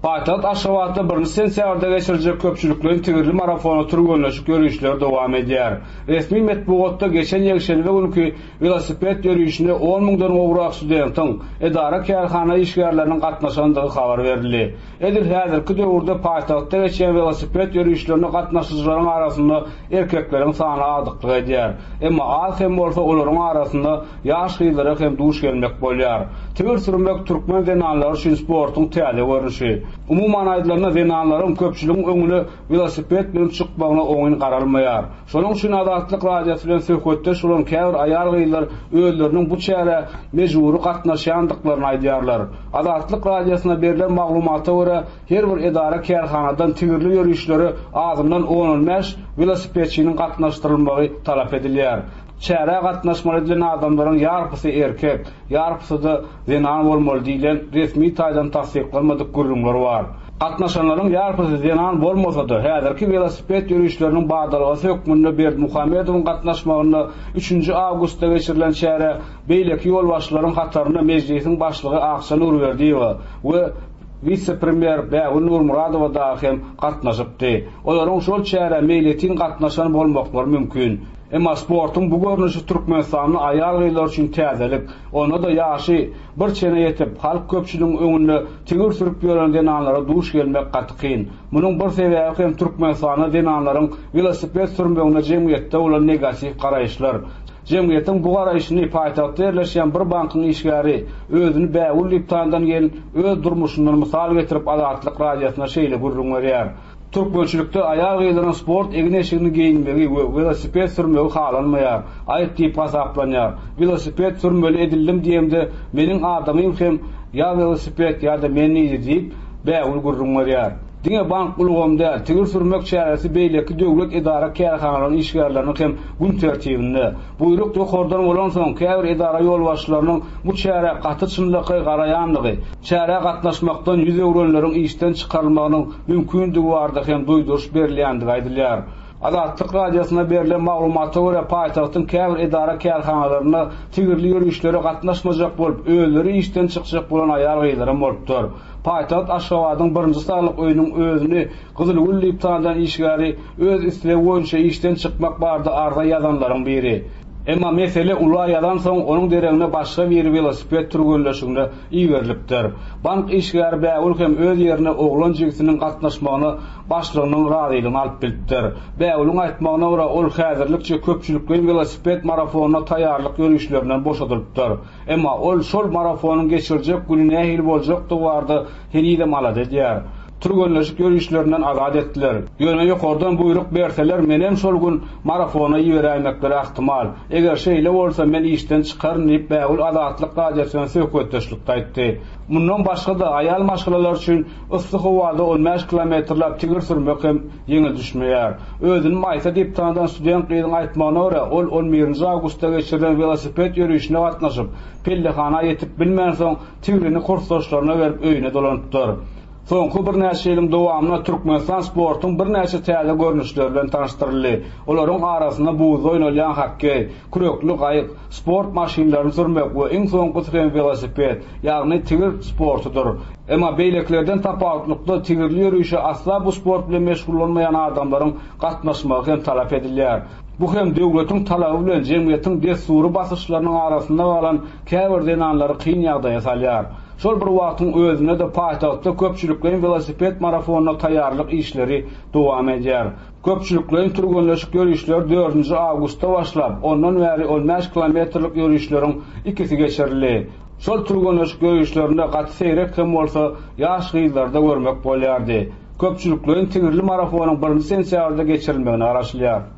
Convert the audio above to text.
Paýtagyt Aşgabatda 1-nji sentýabrda geçirijek köpçüliklerin tigirli marafonu türgünleşik ýörüýüşleri dowam edýär. Resmi metbuatda geçen ýekşenbe günkü velosiped ýörüýüşine 10 000-dan gowrak studentyň edara kärhana işgärleriniň gatnaşandygy habar berildi. Edil häzirki döwürde paýtagtda geçen velosiped ýörüýüşlerine gatnaşyjylaryň arasynda erkekleriň sany azdyk edýär. Emma az hem bolsa olaryň arasynda ýaş gyzlara hem duş gelmek bolýar. Tigir sürmek türkmen denanlary üçin sportyň täze görnüşi. Umuman aýdylarynda denanlaryň köpçüligiň öňüne velosiped bilen çykmagyna oňyn garalmaýar. Şonuň üçin Adatlyk radiosy bilen söhbetde şulan käbir aýal gyzlar özleriniň bu çäre mejburi gatnaşýandyklaryny aýdýarlar. Adatlyk radiosyna berilen maglumata görä her bir edara kärhanadan tigirli ýörüýüşleri azyndan 10-15 velosipedçiniň gatnaşdyrylmagy talap edilýär. Çäre gatnaşmaly edilen adamlaryň ýarpysy erkek, ýarpysy da zenan bolmaly diýilen resmi taýdan tasdiklanmadyk gürrümler bar. Gatnaşanlaryň ýarpysy zenan bolmasa da häzirki velosiped ýörüýüşleriniň bagdalagy hökmünde Berdimuhammedowyň gatnaşmagyny 3-nji awgustda geçirilen çäre beýleki ýolbaşçylaryň hatarına mejlisiň başlygy Akşan Urberdiýew we vice-premier Bägün Nurmuradowa da hem gatnaşypdy. Olaryň şol çäre meýletin gatnaşan bolmaklary mümkin. Emma sportun bu görnüşi Türkmenistanyň aýal gyzlar üçin täzelik. Ona da ýaşy bir çene ýetip halk köpçüligiň öňünde tigir sürüp ýören denanlara duş gelmek gatykyn. Munyň bir sebäbi hem Türkmenistanyň denanlaryň velosiped sürmegine jemgyýetde bolan negativ garaýşlar. Jemgyýetiň bu garaýşyny paýtagtda ýerleşýän bir bankyň işgäri özüni bäwul ýyptandan gelip öz durmuşyndan mysal getirip Adatlyk radiosyna şeýle gurrun berýär. Türkmençilikde aýal gyzlaryň sport egneşigini giyinmegi we velosiped sürmegi halanmaýar. Aýyp diýip hasaplanýar. Velosiped sürmeli edildim diýemde meniň adamym hem ýa velosiped ýa-da meni diýip bäwul gurrun berýär. Diňe bank ulgamda tigir sürmek çäresi beýleki döwlet edara kärhanalaryň işgärleriniň hem gün tertibinde. Buyruk ýokardan bolan soň käbir edara ýolbaşçylarynyň bu çäre gaty çynlygy garaýandygy, çäre gatnaşmakdan ýüz öwrenleriň işden çykarylmagynyň mümkindigi bardy hem duýduruş berilýändigi aýdylýar. Adatlyk radiosyna berilen maglumata görä paýtagtyň käbir edara kärhanalaryna tigirli ýörüýüşlere gatnaşmajak bolup, özleri işden çykjak bolan aýal gyzlara bolupdyr. Paýtagyt Aşgabatyň 1-nji saglyk öýüniň özüni Gyzylgül ýyptandan işgäri öz isleги boýunça işden çykmak bardy arda ýazanlaryň biri. Emma mesele ula ýadan soň onuň deregine başga bir velosiped türgünleşigine iýerilipdir. Bank işgäri bäwul hem öz ýerine oglan jigisiniň gatnaşmagyny başlygynyň razylygyny alyp bilipdir. Bäwuluň aýtmagyna görä ol häzirlikçe köpçülikden velosiped marafonuna taýýarlyk ýörüýüşlerinden boşadylypdyr. Emma ol şol marafonyň geçirijek gününe nähili boljakdy bardy heri de malad edýär. Türgünleşik ýörüýüşlerinden azad etdiler. Ýöne ýokardan buyruk berseler menem şol gün marafona ýeräýmekleri ähtimal. Eger şeýle bolsa men işden çykaryn diýip bäwul Adatlyk radiosyna söhbetdeşlik aýtdy. Mundan başga da aýal maşgalalar üçin yssyk howada 15 kilometrlap tigir sürmek hem ýeňil düşmeýär. Özüni maýsa diýip tanıdan student gyzyň aýtmagyna görä ol 11-nji awgustda geçirilen velosiped ýörüýüşine gatnaşyp pellehana ýetip bilmän soň tigrini kursdaşlaryna berip öýüne dolanypdyr. Soňky bir näçe ýylyň dowamyna Türkmenistan sportyň bir näçe täze görnüşleri bilen tanışdyryldy. Olaryň arasynda buwuz oýnalýan hokkey, kürekli gaýyk, sport maşynlaryny sürmek we iň soňky velosiped, ýagny tigir sportudyr. Emma beýleklerden tapawutlykda tigirli ýörüýüşe asla bu sport bilen meşgullanmayan adamlaryň gatnaşmagy hem talap edilýär. Bu hem döwletiň talaby bilen jemgyýetiň destury basyşlarynyň arasynda bolan käbir denanlary kyn ýagdaýa salýar. Şol bir wagtyň özüne de paýtagtda köpçüliklerin velosiped marafonuna taýýarlyk işleri dowam edýär. Köpçüliklerin türgünleşik ýörüýüşleri 4-nji awgustda başlap, ondan bäri 15 kilometrlik ýörüýüşleriň ikisi geçirildi. Şol türgünleşik ýörüýüşlerinde gaty seýrek hem bolsa ýaş gyzlarda görmek bolýardy. Köpçüliklerin tigirli marafonyň 1-nji sentýabrda geçirilmegini araşdyrýar.